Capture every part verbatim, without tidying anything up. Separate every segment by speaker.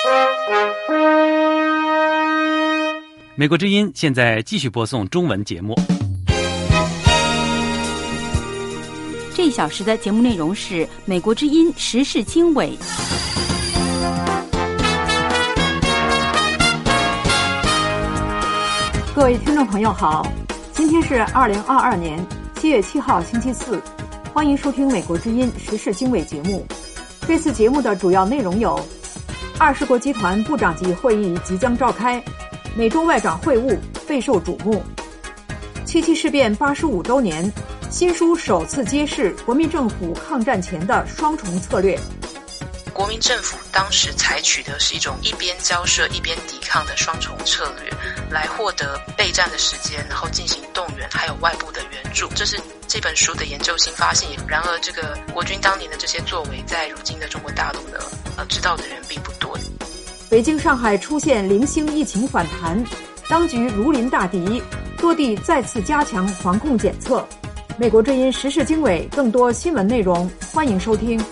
Speaker 1: 美国之音现在继续播送中文节目。
Speaker 2: 这一小时的节目内容是美国之音时事经纬。
Speaker 3: 各位听众朋友好，今天是二零二二年七月七号星期四，欢迎收听美国之音时事经纬节目。这次节目的主要内容有：二十国集团部长级会议即将召开，美中外长会晤备受瞩目；七七事变八十五周年，新书首次揭示国民政府抗战前的双重策略。
Speaker 4: 国民政府当时采取的是一种一边交涉一边抵抗的双重策略，来获得备战的时间，然后进行动员，还有外部的援助。这是这本书的研究新发现。然而，这个国军当年的这些作为，在如今的中国大陆呢，呃，知道的人并不多。
Speaker 3: 北京、上海出现零星疫情反弹，当局如临大敌，多地再次加强防控检测。美国之音时事经纬，更多新闻内容，欢迎收听。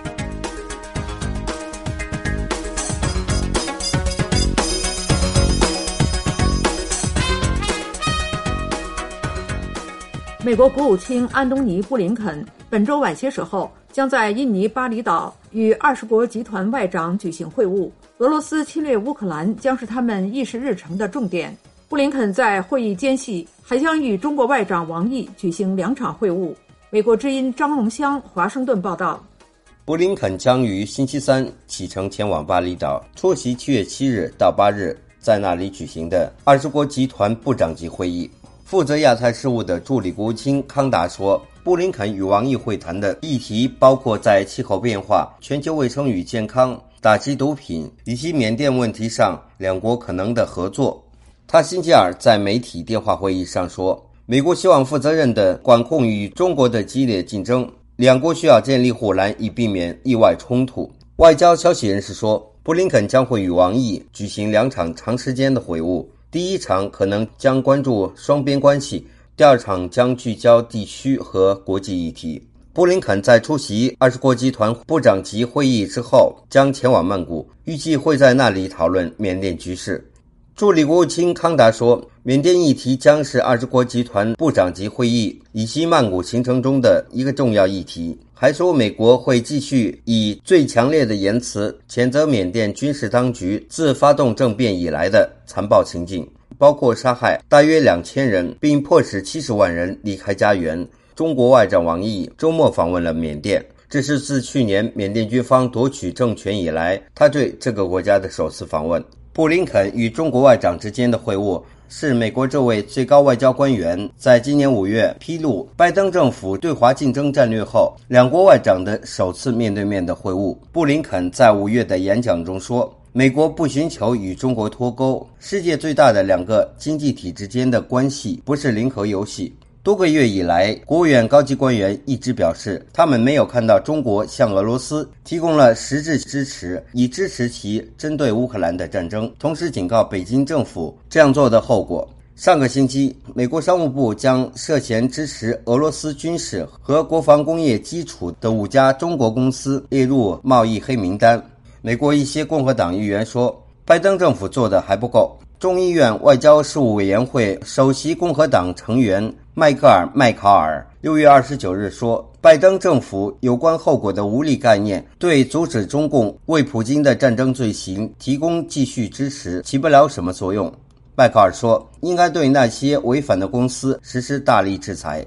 Speaker 3: 美国国务卿安东尼·布林肯本周晚些时候将在印尼巴厘岛与二十国集团外长举行会晤。俄罗斯侵略乌克兰将是他们议事日程的重点。布林肯在会议间隙还将与中国外长王毅举行两场会晤。美国之音张荣香华盛顿报道。
Speaker 5: 布林肯将于星期三启程前往巴厘岛，出席七月七日到八日在那里举行的二十国集团部长级会议。负责亚太事务的助理国务卿康达说，布林肯与王毅会谈的议题包括在气候变化、全球卫生与健康、打击毒品以及缅甸问题上两国可能的合作。他星期二在媒体电话会议上说，美国希望负责任地管控与中国的激烈竞争，两国需要建立护栏以避免意外冲突。外交消息人士说，布林肯将会与王毅举行两场长时间的会晤，第一场可能将关注双边关系，第二场将聚焦地区和国际议题。布林肯在出席二十国集团部长级会议之后将前往曼谷，预计会在那里讨论缅甸局势。助理国务卿康达说，缅甸议题将是二十国集团部长级会议以及曼谷行程中的一个重要议题，还说美国会继续以最强烈的言辞谴责缅甸军事当局自发动政变以来的残暴行径，包括杀害大约两千人并迫使七十万人离开家园。中国外长王毅周末访问了缅甸，这是自去年缅甸军方夺取政权以来他对这个国家的首次访问。布林肯与中国外长之间的会晤是美国这位最高外交官员在今年五月披露拜登政府对华竞争战略后，两国外长的首次面对面的会晤。布林肯在五月的演讲中说，美国不寻求与中国脱钩，世界最大的两个经济体之间的关系不是零和游戏。多个月以来，国务院高级官员一直表示，他们没有看到中国向俄罗斯提供了实质支持，以支持其针对乌克兰的战争，同时警告北京政府这样做的后果。上个星期，美国商务部将涉嫌支持俄罗斯军事和国防工业基础的五家中国公司列入贸易黑名单。美国一些共和党议员说，拜登政府做的还不够。众议院外交事务委员会首席共和党成员迈克尔·麦考尔六月二十九日说，拜登政府有关后果的无力概念对阻止中共为普京的战争罪行提供继续支持起不了什么作用。麦考尔说，应该对那些违反的公司实施大力制裁。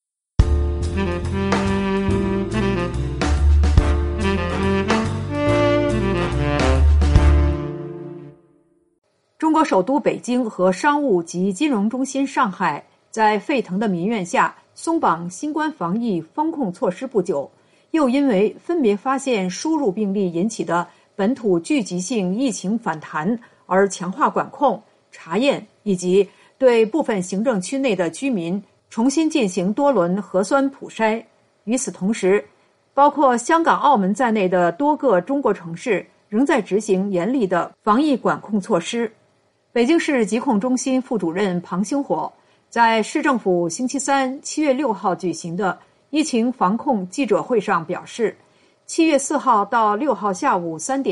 Speaker 3: 中国首都北京和商务及金融中心上海在沸腾的民怨下松绑新冠防疫风控措施不久，又因为分别发现输入病例引起的本土聚集性疫情反弹而强化管控、查验，以及对部分行政区内的居民重新进行多轮核酸普筛。与此同时，包括香港、澳门在内的多个中国城市仍在执行严厉的防疫管控措施。北京市疾控中心副主任庞星火在市政府星期三七月六号举行的疫情防控记者会上表示，七月四号到六号下午三点，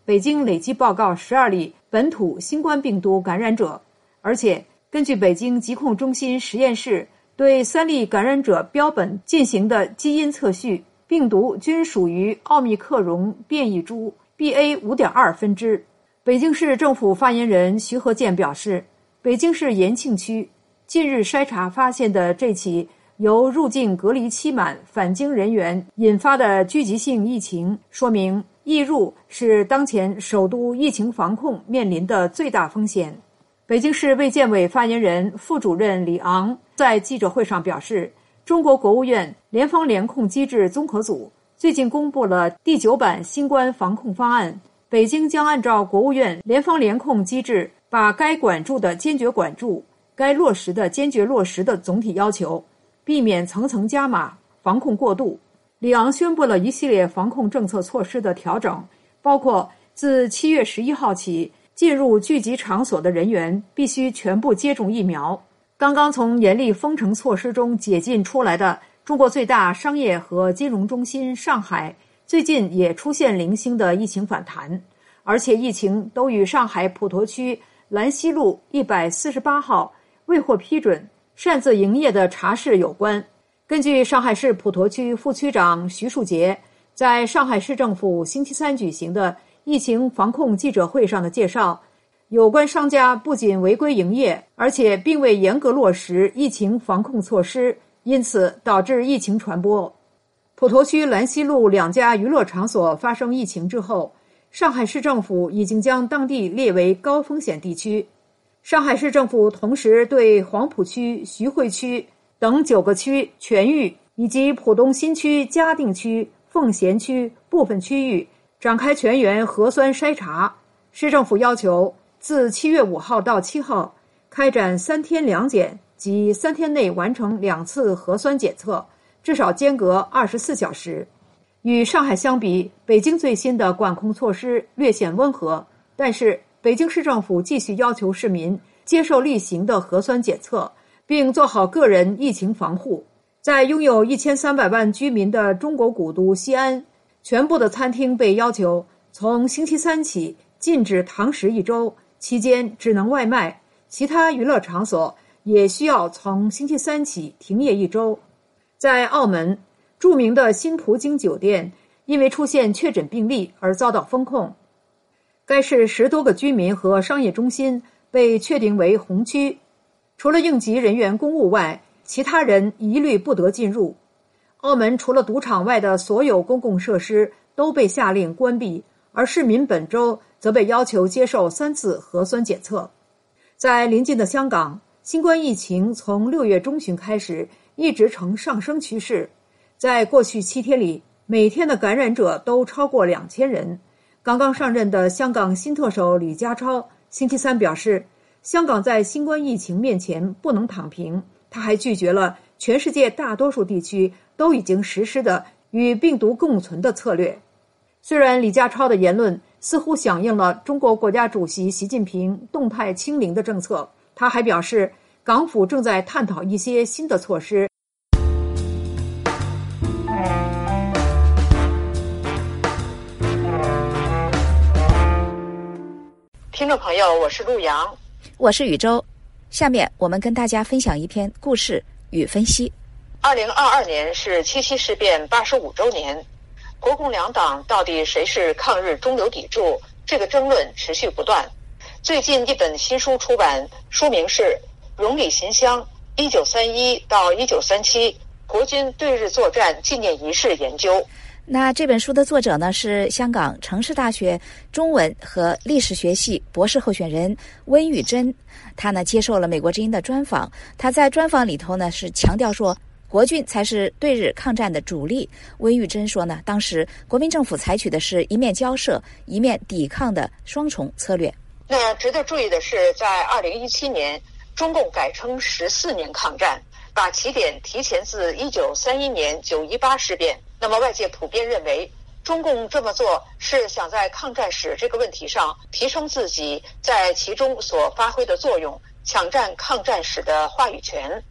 Speaker 3: 北京累计报告十二例本土新冠病毒感染者，而且根据北京疾控中心实验室对三例感染者标本进行的基因测序，病毒均属于奥密克戎变异株 B A 五点二 分支。北京市政府发言人徐和建表示，北京市延庆区近日筛查发现的这起由入境隔离期满返京人员引发的聚集性疫情，说明易入是当前首都疫情防控面临的最大风险。北京市卫健委发言人、副主任李昂在记者会上表示，中国国务院联防联控机制综合组最近公布了第九版新冠防控方案，北京将按照国务院联防联控机制，把该管住的坚决管住，该落实的坚决落实的总体要求，避免层层加码，防控过度。里昂宣布了一系列防控政策措施的调整，包括自七月十一号起，进入聚集场所的人员必须全部接种疫苗。刚刚从严厉封城措施中解禁出来的中国最大商业和金融中心上海，最近也出现零星的疫情反弹，而且疫情都与上海普陀区兰溪路一百四十八号未获批准擅自营业的茶室有关。根据上海市普陀区副区长徐树杰在上海市政府星期三举行的疫情防控记者会上的介绍，有关商家不仅违规营业，而且并未严格落实疫情防控措施，因此导致疫情传播。普陀区兰溪路两家娱乐场所发生疫情之后，上海市政府已经将当地列为高风险地区。上海市政府同时对黄浦区、徐汇区等九个区全域以及浦东新区、嘉定区、奉贤区部分区域展开全员核酸筛查。市政府要求自七月五号到七号开展三天两检，即三天内完成两次核酸检测，至少间隔二十四小时。与上海相比，北京最新的管控措施略显温和，但是北京市政府继续要求市民接受例行的核酸检测，并做好个人疫情防护。在拥有一千三百万居民的中国古都西安，全部的餐厅被要求从星期三起禁止堂食一周，期间只能外卖，其他娱乐场所也需要从星期三起停业一周。在澳门，著名的新葡京酒店因为出现确诊病例而遭到封控，该市十多个居民和商业中心被确定为红区，除了应急人员公务外，其他人一律不得进入。澳门除了赌场外的所有公共设施都被下令关闭，而市民本周则被要求接受三次核酸检测。在邻近的香港，新冠疫情从六月中旬开始一直呈上升趋势，在过去七天里，每天的感染者都超过两千人。刚刚上任的香港新特首李家超星期三表示，香港在新冠疫情面前不能躺平，他还拒绝了全世界大多数地区都已经实施的与病毒共存的策略。虽然李家超的言论似乎响应了中国国家主席习近平动态清零的政策，他还表示港府正在探讨一些新的措施。
Speaker 6: 听众朋友，我是陆阳，
Speaker 7: 我是宇宙。下面我们跟大家分享一篇故事与分析。
Speaker 6: 二零二二年是七七事变八十五周年，国共两党到底谁是抗日中流砥柱，这个争论持续不断。最近一本新书出版，书名是《荣里行乡一九三一到一九三七国军对日作战纪念仪式研究》。
Speaker 7: 那这本书的作者呢是香港城市大学中文和历史学系博士候选人温玉珍，他呢接受了美国之音的专访，他在专访里头呢是强调说国军才是对日抗战的主力。温玉珍说呢，当时国民政府采取的是一面交涉一面抵抗的双重策略。
Speaker 6: 那值得注意的是，在二零一七年中共改称十四年抗战，把起点提前自一九三一年九一八事变。那么外界普遍认为，中共这么做是想在抗战史这个问题上提升自己在其中所发挥的作用，抢占抗战史的话语权。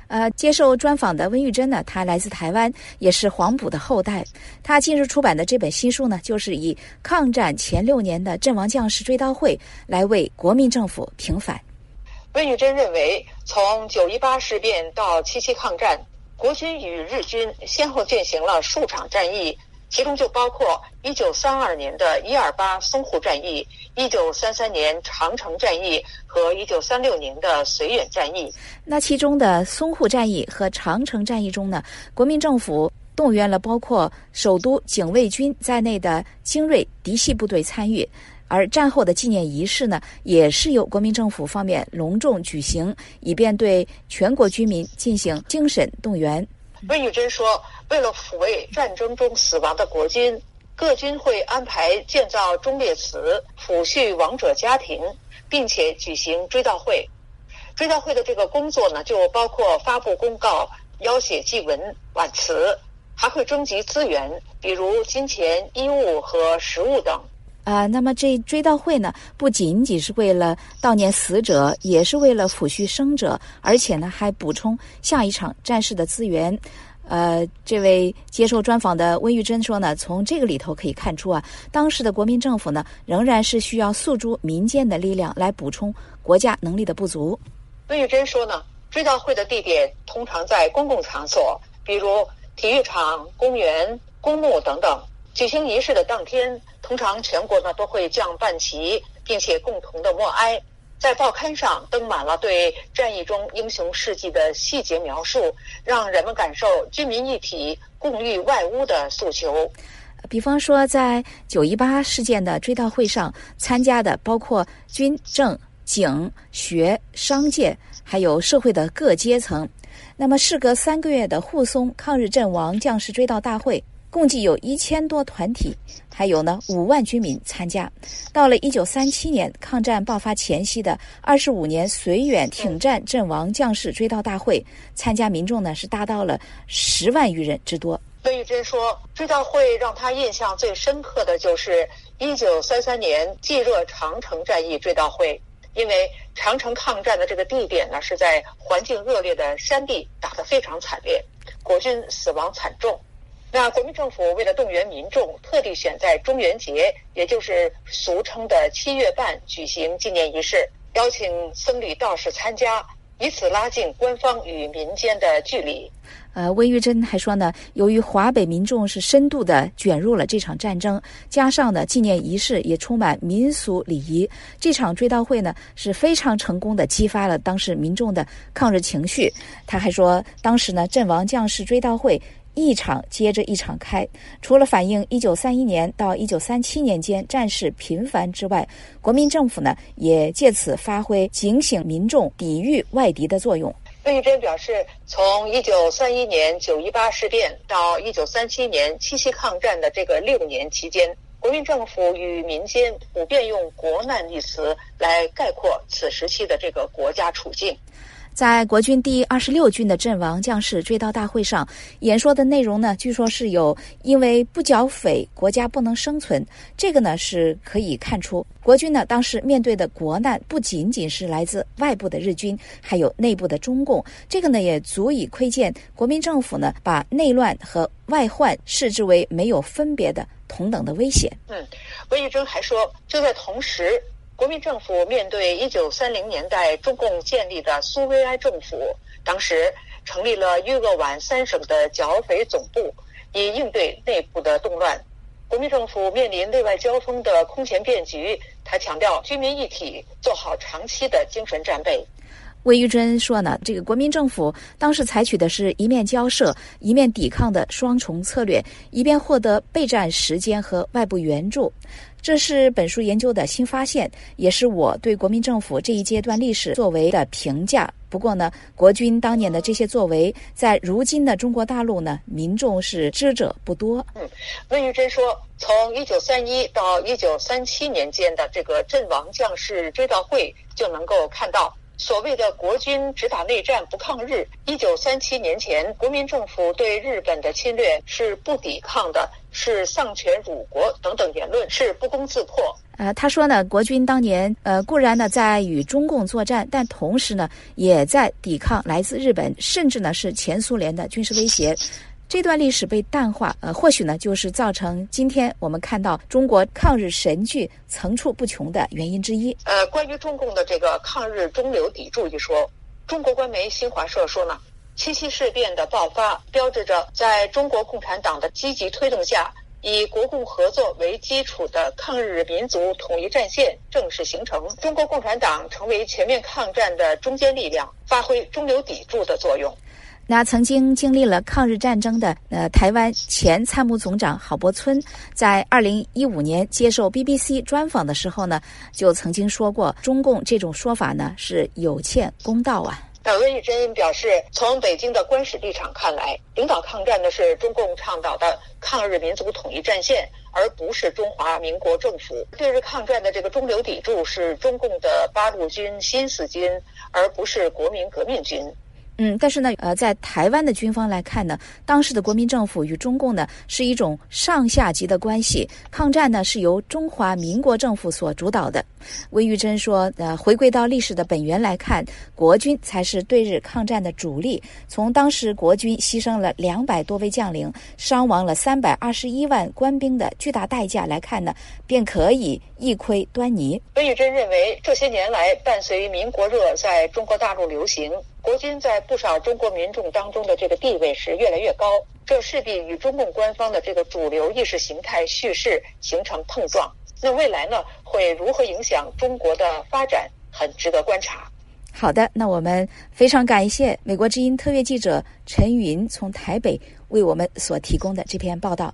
Speaker 7: 呃，接受专访的温玉珍呢，她来自台湾，也是黄埔的后代。她近日出版的这本新书呢，就是以抗战前六年的阵亡将士追悼会来为国民政府平反。
Speaker 6: 温玉珍认为，从九一八事变到七七抗战，国军与日军先后进行了数场战役，其中就包括一九三二年的一二八淞沪战役、一九三三年长城战役和一九三六年的绥远战役。
Speaker 7: 那其中的淞沪战役和长城战役中呢，国民政府动员了包括首都警卫军在内的精锐嫡系部队参与。而战后的纪念仪式呢，也是由国民政府方面隆重举行，以便对全国居民进行精神动员。
Speaker 6: 温玉珍说，为了抚慰战争中死亡的国军，各军会安排建造忠烈祠，抚恤亡者家庭，并且举行追悼会。追悼会的这个工作呢，就包括发布公告、邀写祭文、挽词，还会征集资源，比如金钱、衣物和食物等。
Speaker 7: 啊、呃，那么这追悼会呢，不仅仅是为了悼念死者，也是为了抚恤生者，而且呢，还补充下一场战事的资源。呃，这位接受专访的温玉珍说呢，从这个里头可以看出啊，当时的国民政府呢，仍然是需要诉诸民间的力量来补充国家能力的不足。
Speaker 6: 温玉珍说呢，追悼会的地点通常在公共场所，比如体育场、公园、公墓等等。举行仪式的当天，通常全国呢都会降半旗，并且共同的默哀。在报刊上登满了对战役中英雄事迹的细节描述，让人们感受军民一体、共御外污的诉求。
Speaker 7: 比方说，在九一八事件的追悼会上参加的包括军政警学商界，还有社会的各阶层。那么，事隔三个月的沪淞抗日阵亡将士追悼大会，共计有一千多团体，还有呢五万居民参加。到了一九三七年抗战爆发前夕的二十五年绥远挺战阵亡将士追悼大会，参加民众呢是达到了十万余人之多。
Speaker 6: 温玉珍说，追悼会让他印象最深刻的就是一九三三年冀热长城战役追悼会，因为长城抗战的这个地点呢是在环境恶劣的山地，打得非常惨烈，国军死亡惨重。那国民政府为了动员民众，特地选在中元节，也就是俗称的七月半举行纪念仪式，邀请僧侣道士参加，以此拉近官方与民间的距离。
Speaker 7: 呃，温玉珍还说呢，由于华北民众是深度的卷入了这场战争，加上呢纪念仪式也充满民俗礼仪，这场追悼会呢是非常成功的激发了当时民众的抗日情绪。他还说，当时呢阵亡将士追悼会一场接着一场开，除了反映一九三一年到一九三七年间战事频繁之外，国民政府呢也借此发挥警醒民众、抵御外敌的作用。
Speaker 6: 温玉珍表示，从一九三一年九一八事变到一九三七年七七抗战的这个六年期间，国民政府与民间普遍用国难一词来概括此时期的这个国家处境。
Speaker 7: 在国军第二十六军的阵亡将士追悼大会上，演说的内容呢，据说是有因为不剿匪，国家不能生存。这个呢是可以看出，国军呢当时面对的国难不仅仅是来自外部的日军，还有内部的中共。这个呢也足以窥见国民政府呢把内乱和外患视之为没有分别的同等的威胁。
Speaker 6: 嗯，温玉珍还说，就在同时，国民政府面对一九三零年代中共建立的苏维埃政府，当时成立了豫鄂皖三省的剿匪总部，以应对内部的动乱。国民政府面临内外交锋的空前变局，他强调军民一体，做好长期的精神战备。
Speaker 7: 魏玉珍说呢，这个国民政府当时采取的是一面交涉、一面抵抗的双重策略，以便获得备战时间和外部援助。这是本书研究的新发现，也是我对国民政府这一阶段历史作为的评价。不过呢，国军当年的这些作为，在如今的中国大陆呢，民众是知者不多。
Speaker 6: 嗯，温玉珍说，从一九三一到一九三七年间的这个阵亡将士追悼会，就能够看到，所谓的国军只打内战不抗日，一九三七年前国民政府对日本的侵略是不抵抗的， 是丧权辱国等等言论是不攻自破。
Speaker 7: 呃，他说呢，国军当年呃固然呢在与中共作战，但同时呢也在抵抗来自日本甚至呢是前苏联的军事威胁。这段历史被淡化，呃，或许呢就是造成今天我们看到中国抗日神剧层出不穷的原因之一。
Speaker 6: 呃，关于中共的这个抗日中流砥柱一说，中国官媒新华社说呢，七七事变的爆发标志着在中国共产党的积极推动下，以国共合作为基础的抗日民族统一战线正式形成，中国共产党成为全面抗战的中坚力量，发挥中流砥柱的作用。
Speaker 7: 那曾经经历了抗日战争的呃台湾前参谋总长郝柏村，在二零一五年接受 B B C 专访的时候呢，就曾经说过，中共这种说法呢是有欠公道啊。
Speaker 6: 那温玉珍表示，从北京的官史立场看来，领导抗战的是中共倡导的抗日民族统一战线，而不是中华民国政府。对日抗战的这个中流砥柱是中共的八路军、新四军，而不是国民革命军。
Speaker 7: 嗯，但是呢，呃，在台湾的军方来看呢，当时的国民政府与中共呢是一种上下级的关系，抗战呢是由中华民国政府所主导的。温玉珍说，呃，回归到历史的本源来看，国军才是对日抗战的主力。从当时国军牺牲了两百多位将领，伤亡了三百二十一万官兵的巨大代价来看呢，便可以一窥端倪。
Speaker 6: 温玉珍认为，这些年来伴随民国热在中国大陆流行，国军在不少中国民众当中的这个地位是越来越高，这势必与中共官方的这个主流意识形态叙事形成碰撞。那未来呢，会如何影响中国的发展，很值得观察。
Speaker 7: 好的，那我们非常感谢美国之音特约记者陈云从台北为我们所提供的这篇报道。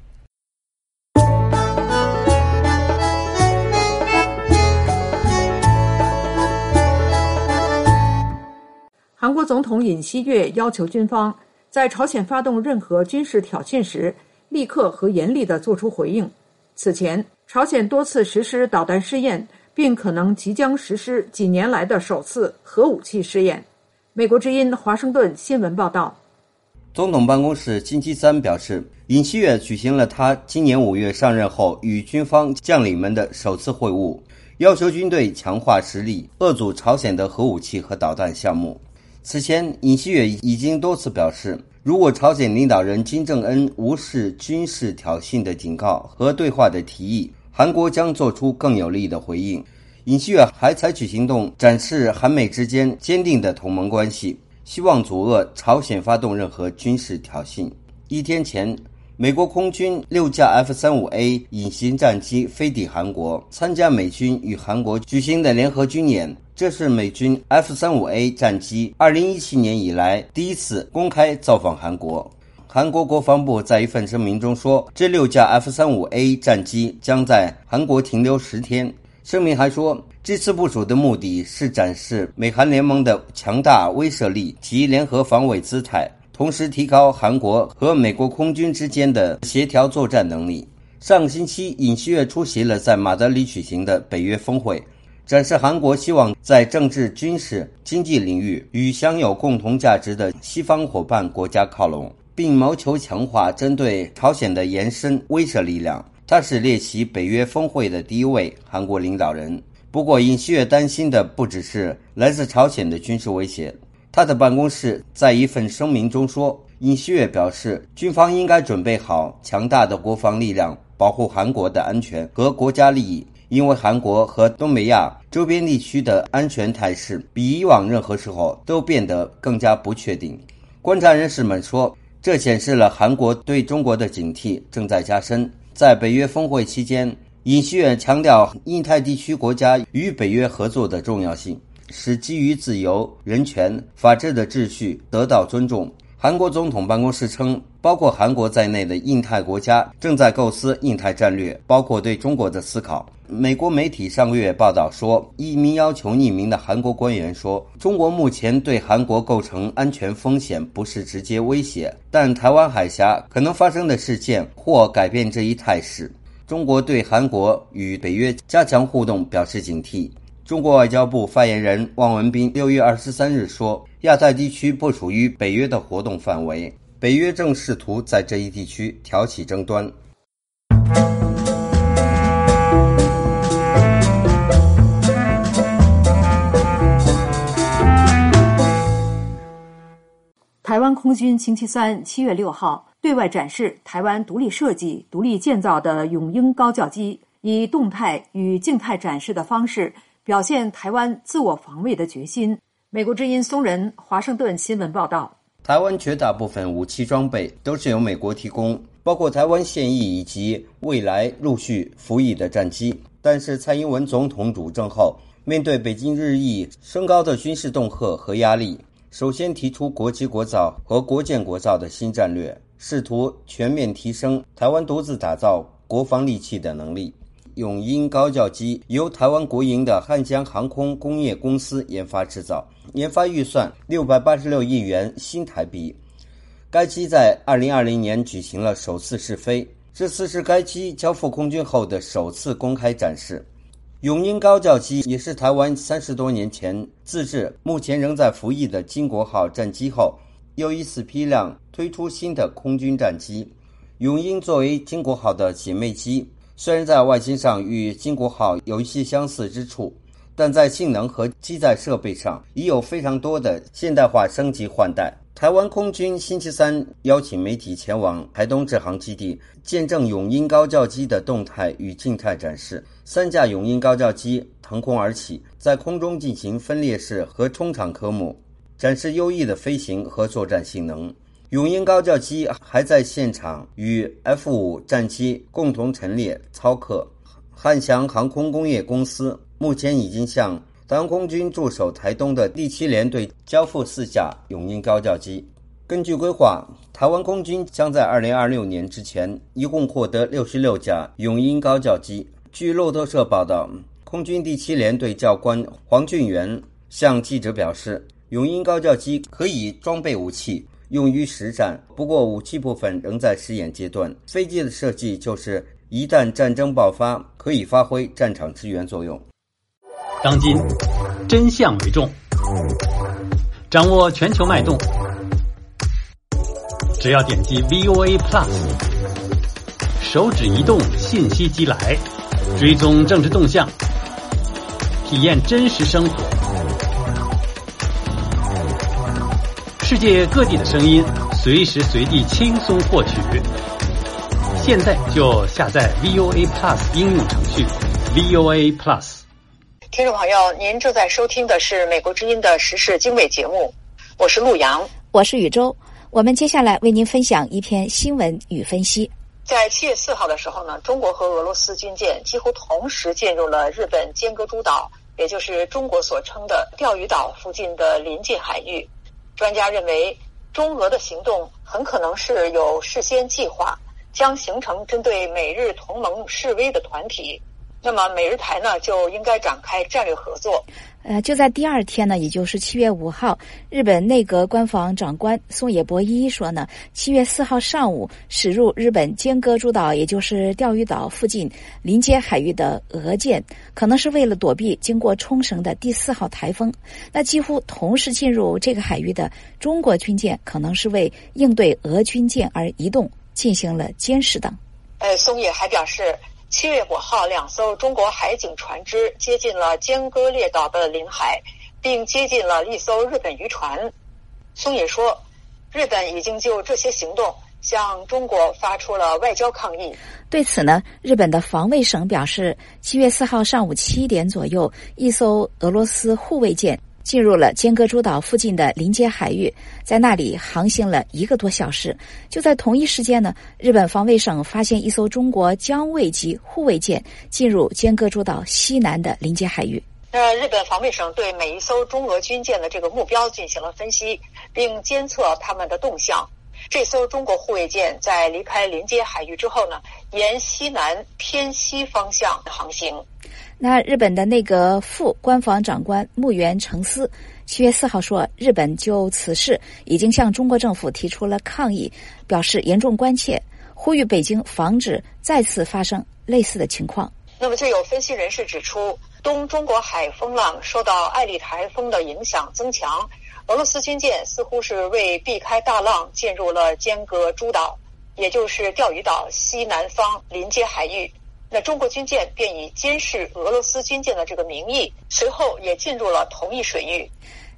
Speaker 3: 韩国总统尹锡悦要求军方在朝鲜发动任何军事挑衅时，立刻和严厉地作出回应。此前，朝鲜多次实施导弹试验，并可能即将实施几年来的首次核武器试验。美国之音华盛顿新闻报道。
Speaker 5: 总统办公室星期三表示，尹锡悦举行了他今年五月上任后与军方将领们的首次会晤，要求军队强化实力，遏阻朝鲜的核武器和导弹项目。此前，尹锡悦已经多次表示，如果朝鲜领导人金正恩无视军事挑衅的警告和对话的提议，韩国将做出更有力的回应。尹锡悦还采取行动展示韩美之间坚定的同盟关系，希望阻遏朝鲜发动任何军事挑衅。一天前，美国空军六架 F 三十五 A 隐形战机飞抵韩国，参加美军与韩国举行的联合军演。这是美军 F 三十五 A 战机二零一七年以来第一次公开造访韩国。韩国国防部在一份声明中说，这六架 F 三十五 A 战机将在韩国停留十天。声明还说，这次部署的目的是展示美韩联盟的强大威慑力及联合防卫姿态，同时提高韩国和美国空军之间的协调作战能力。上个星期，尹锡悦出席了在马德里举行的北约峰会，展示韩国希望在政治、军事、经济领域与享有共同价值的西方伙伴国家靠拢，并谋求强化针对朝鲜的延伸威慑力量。他是列席北约峰会的第一位韩国领导人。不过，尹锡悦担心的不只是来自朝鲜的军事威胁。他的办公室在一份声明中说，尹锡悦表示，军方应该准备好强大的国防力量，保护韩国的安全和国家利益，因为韩国和东北亚周边地区的安全态势比以往任何时候都变得更加不确定。观察人士们说，这显示了韩国对中国的警惕正在加深。在北约峰会期间，尹锡悦强调印太地区国家与北约合作的重要性，使基于自由、人权、法治的秩序得到尊重。韩国总统办公室称，包括韩国在内的印太国家正在构思印太战略，包括对中国的思考。美国媒体上个月报道说，一名要求匿名的韩国官员说，中国目前对韩国构成安全风险不是直接威胁，但台湾海峡可能发生的事件或改变这一态势。中国对韩国与北约加强互动表示警惕。中国外交部发言人汪文斌六月二十三日说，亚太地区不属于北约的活动范围，北约正试图在这一地区挑起争端。
Speaker 3: 空军星期三七月六号对外展示台湾独立设计、独立建造的永鹰高教机，以动态与静态展示的方式表现台湾自我防卫的决心。美国之音松仁华盛顿新闻报道。
Speaker 5: 台湾绝大部分武器装备都是由美国提供，包括台湾现役以及未来陆续服役的战机。但是蔡英文总统主政后，面对北京日益升高的军事恫吓和压力，首先提出国机国造和国建国造的新战略，试图全面提升台湾独自打造国防利器的能力。永鹰高教机由台湾国营的汉江航空工业公司研发制造，研发预算六百八十六亿元新台币。该机在二零二零年举行了首次试飞，这次是该机交付空军后的首次公开展示。永鹰高教机也是台湾三十多年前自制，目前仍在服役的金国号战机后，又一次批量推出新的空军战机。永鹰作为金国号的姐妹机，虽然在外形上与金国号有一些相似之处，但在性能和机载设备上已有非常多的现代化升级换代。台湾空军星期三邀请媒体前往台东制航基地，见证永鹰高教机的动态与静态展示。三架永鹰高教机腾空而起，在空中进行分列式和冲场科目，展示优异的飞行和作战性能。永鹰高教机还在现场与 F 五 战机共同陈列操课。汉翔航空工业公司目前已经向台湾空军驻守台东的第七联队交付四架永鹰高教机。根据规划，台湾空军将在二零二六年之前一共获得六十六架永鹰高教机。据路透社报道，空军第七联队教官黄俊元向记者表示，永鹰高教机可以装备武器用于实战，不过武器部分仍在试验阶段。飞机的设计就是一旦战争爆发，可以发挥战场支援作用。
Speaker 1: 当今真相为重，掌握全球脉动，只要点击 V O A Plus， 手指移动，信息即来，追踪政治动向，体验真实生活。世界各地的声音，随时随地轻松获取。现在就下载 V O A Plus 应用程序 V O A Plus。
Speaker 6: 听众朋友，您正在收听的是美国之音的时事经纬节目，我是陆阳，
Speaker 7: 我是宇宙。我们接下来为您分享一篇新闻与分析。
Speaker 6: 在七月四号的时候呢，中国和俄罗斯军舰几乎同时进入了日本尖阁诸岛，也就是中国所称的钓鱼岛附近的临近海域。专家认为，中俄的行动很可能是有事先计划，将形成针对美日同盟示威的团体。那么美日台呢，就应该展开战略合作。
Speaker 7: 呃，就在第二天呢，也就是七月五号，日本内阁官房长官松野博一说呢，七月四号上午驶入日本尖阁诸岛，也就是钓鱼岛附近临街海域的俄舰，可能是为了躲避经过冲绳的第四号台风。那几乎同时进入这个海域的中国军舰，可能是为应对俄军舰而移动，进行了监视等。
Speaker 6: 呃，松野还表示，七月五号，两艘中国海警船只接近了尖阁列岛的领海，并接近了一艘日本渔船。松野说，日本已经就这些行动向中国发出了外交抗议。
Speaker 7: 对此呢，日本的防卫省表示，七月四号上午七点左右，一艘俄罗斯护卫舰进入了尖阁诸岛附近的临街海域，在那里航行了一个多小时。就在同一时间呢，日本防卫省发现一艘中国江卫级护卫舰进入尖阁诸岛西南的临街海域。
Speaker 6: 那日本防卫省对每一艘中俄军舰的这个目标进行了分析，并监测他们的动向。这艘中国护卫舰在离开临街海域之后呢，沿西南偏西方向航行。
Speaker 7: 那日本的内阁副官房长官木原诚司七月四号说，日本就此事已经向中国政府提出了抗议，表示严重关切，呼吁北京防止再次发生类似的情况。
Speaker 6: 那么就有分析人士指出，东中国海风浪受到艾利台风的影响增强，俄罗斯军舰似乎是为避开大浪进入了尖阁诸岛，也就是钓鱼岛西南方临街海域。那中国军舰便以监视俄罗斯军舰的这个名义，随后也进入了同一水域。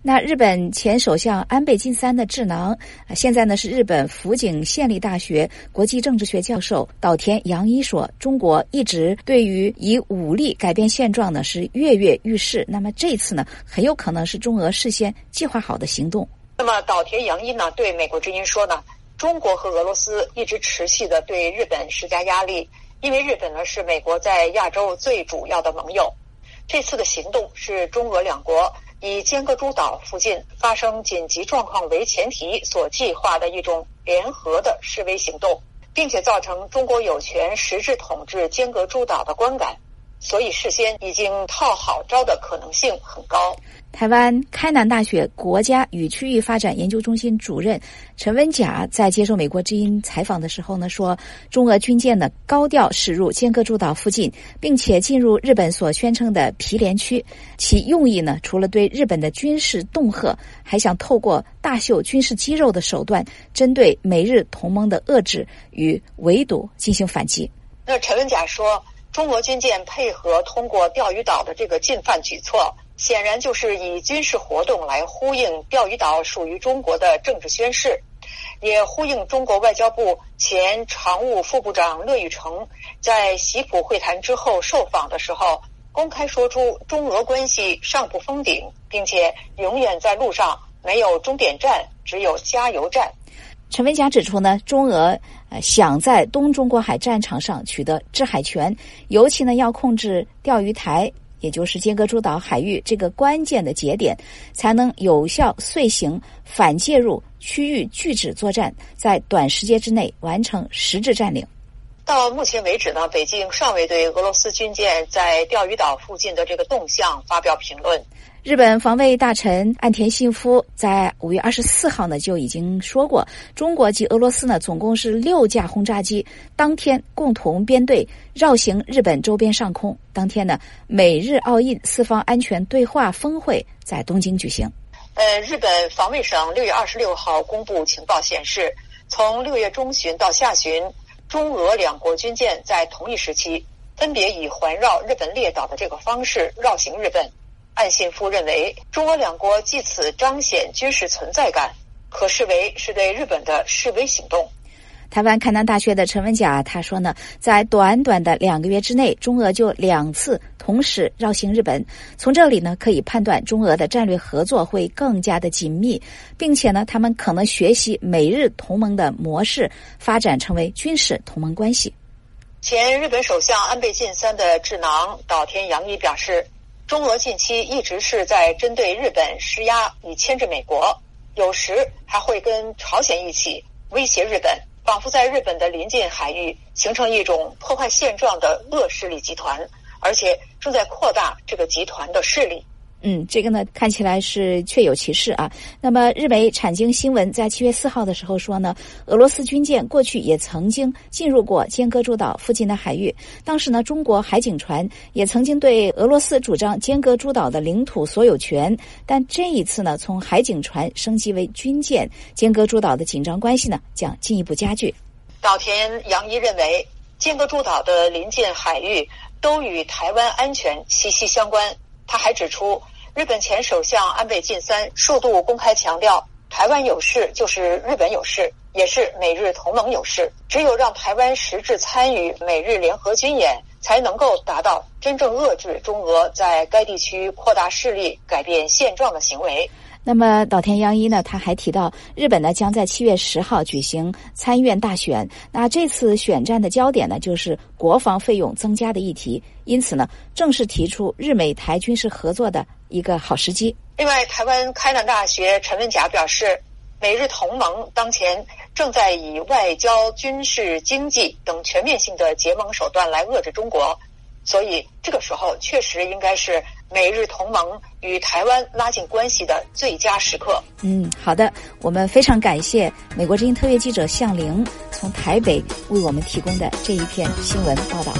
Speaker 7: 那日本前首相安倍晋三的智囊，现在呢是日本福井县立大学国际政治学教授岛田洋一说，中国一直对于以武力改变现状呢是跃跃欲试，那么这次呢很有可能是中俄事先计划好的行动。
Speaker 6: 那么岛田洋一呢对美国之音说呢，中国和俄罗斯一直持续的对日本施加压力，因为日本呢是美国在亚洲最主要的盟友。这次的行动是中俄两国以尖阁诸岛附近发生紧急状况为前提所计划的一种联合的示威行动，并且造成中国有权实质统治尖阁诸岛的观感，所以事先已经套好招的可能性很高。
Speaker 7: 台湾开南大学国家与区域发展研究中心主任陈文甲在接受美国之音采访的时候呢说，中俄军舰呢高调驶入尖阁诸岛附近，并且进入日本所宣称的毗连区，其用意呢除了对日本的军事恫吓，还想透过大秀军事肌肉的手段，针对美日同盟的遏制与围堵进行反击。
Speaker 6: 那陈文甲说，中俄军舰配合通过钓鱼岛的这个进犯举措，显然就是以军事活动来呼应钓鱼岛属于中国的政治宣示，也呼应中国外交部前常务副部长乐玉成在习普会谈之后受访的时候公开说出中俄关系尚不封顶，并且永远在路上，没有终点站，只有加油站。
Speaker 7: 陈文甲指出呢，中俄呃想在东中国海战场上取得制海权，尤其呢要控制钓鱼台，也就是尖阁诸岛海域这个关键的节点，才能有效遂行反介入区域拒止作战，在短时间之内完成实质占领。
Speaker 6: 到目前为止呢，北京尚未对俄罗斯军舰在钓鱼岛附近的这个动向发表评论。
Speaker 7: 日本防卫大臣岸田信夫在五月二十四号呢就已经说过，中国及俄罗斯呢总共是六架轰炸机，当天共同编队绕行日本周边上空。当天呢，美日澳印四方安全对话峰会在东京举行。
Speaker 6: 呃，日本防卫省六月二十六号公布情报显示，从六月中旬到下旬，中俄两国军舰在同一时期分别以环绕日本列岛的这个方式绕行日本。岸信夫认为，中俄两国借此彰显军事存在感，可视为是对日本的示威行动。
Speaker 7: 台湾开南大学的陈文甲他说呢，在短短的两个月之内，中俄就两次同时绕行日本。从这里呢，可以判断中俄的战略合作会更加的紧密，并且呢，他们可能学习美日同盟的模式，发展成为军事同盟关系。
Speaker 6: 前日本首相安倍晋三的智囊岛田洋一表示，中俄近期一直是在针对日本施压，以牵制美国，有时还会跟朝鲜一起威胁日本，仿佛在日本的临近海域形成一种破坏现状的恶势力集团，而且正在扩大这个集团的势力。
Speaker 7: 嗯，这个呢看起来是确有其事啊。那么日媒产经新闻在七月四号的时候说呢，俄罗斯军舰过去也曾经进入过尖阁诸岛附近的海域，当时呢中国海警船也曾经对俄罗斯主张尖阁诸岛的领土所有权，但这一次呢从海警船升级为军舰，尖阁诸岛的紧张关系呢将进一步加剧。
Speaker 6: 岛田洋一认为，尖阁诸岛的临近海域都与台湾安全息息相关。他还指出，日本前首相安倍晋三数度公开强调，台湾有事就是日本有事，也是美日同盟有事。只有让台湾实质参与美日联合军演，才能够达到真正遏制中俄在该地区扩大势力、改变现状的行为。
Speaker 7: 那么岛田洋一呢，他还提到，日本呢将在七月十号举行参院大选。那这次选战的焦点呢，就是国防费用增加的议题，因此呢，正是提出日美台军事合作的一个好时机。
Speaker 6: 另外，台湾开南大学陈文甲表示，美日同盟当前正在以外交、军事、经济等全面性的结盟手段来遏制中国，所以这个时候确实应该是美日同盟与台湾拉近关系的最佳时刻。
Speaker 7: 嗯，好的，我们非常感谢美国之音特约记者向玲从台北为我们提供的这一篇新闻报道。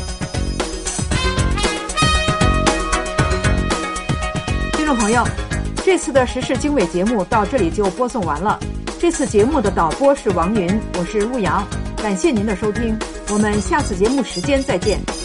Speaker 3: 听众朋友，这次的时事经纬节目到这里就播送完了。这次节目的导播是王云，我是陆阳，感谢您的收听，我们下次节目时间再见。